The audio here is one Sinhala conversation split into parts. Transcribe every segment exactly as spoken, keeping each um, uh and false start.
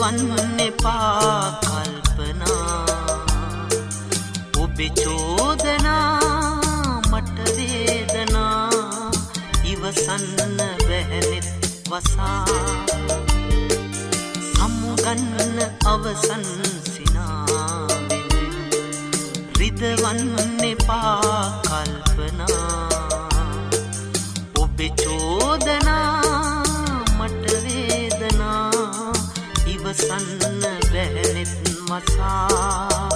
රිදවන්න එපා කල්පනා ඔබේ චෝදනා මට වේදනා ඉවසන්න බැහැනෙත් වසා සමුගන්න අවසන් සිනාවෙන් රිදවන්න එපා කල්පනා ඔබේ චෝදනා මට වේදනා ඉවසන්න බැහැනෙත් වසා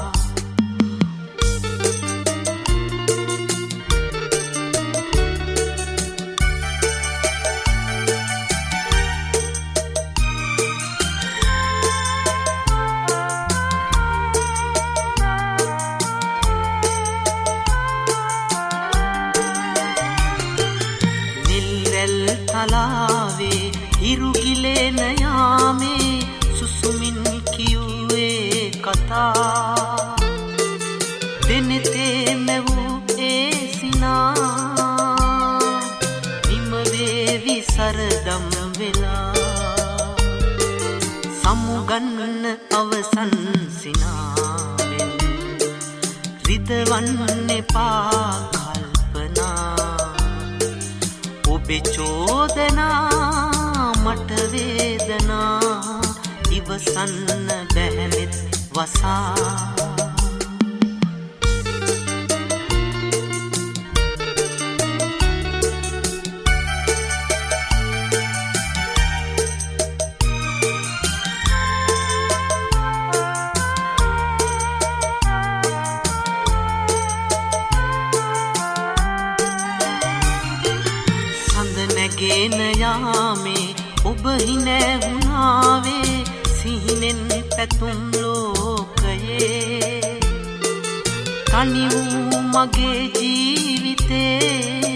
තලාවේ හිරුගිලෙන යාමේ සුසුමින් කියුවේ කතා දෙනෙතේ මැවූ ඒ සිනා නිම වේවි සරදම් වෙලා සමුගන්න අවසන් සිනාවෙන් රිදවන්න එපා ඔබේ චෝදනා මට වේදනා ඉවසන්න බැහැනෙත් වසා ගෙන යාමේ ඔබ හිනැහුණාවේ සිහිනෙන් පැතුම් ලෝකයේ තනි වූ මගේ ජීවිතේ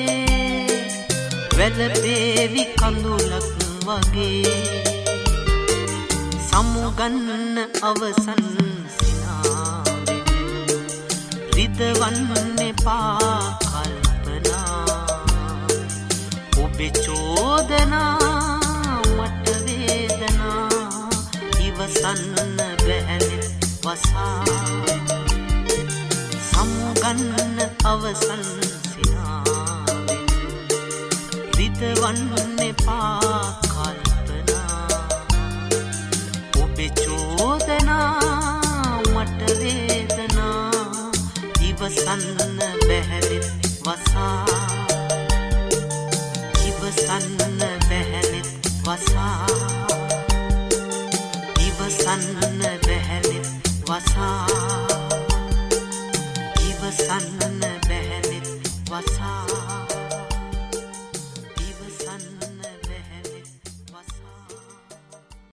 වැළපේවි කඳුලක් වගේ සමුගන්න අවසන් සිනාවෙන් රිදවන්න එපා ඔබේ චෝදනා මට වේදනා ඉවසන්න බැහැනෙත් වසා සමුගන්න අවසන් සිනාවෙන් රිදවන්න එපා කල්පනා ඔබේ චෝදනා මට වේදනා ඉවසන්න බැහැනෙත් වසා ඉවසන්න බැහැනෙත් වසා ඉවසන්න බැහැනෙත් වසා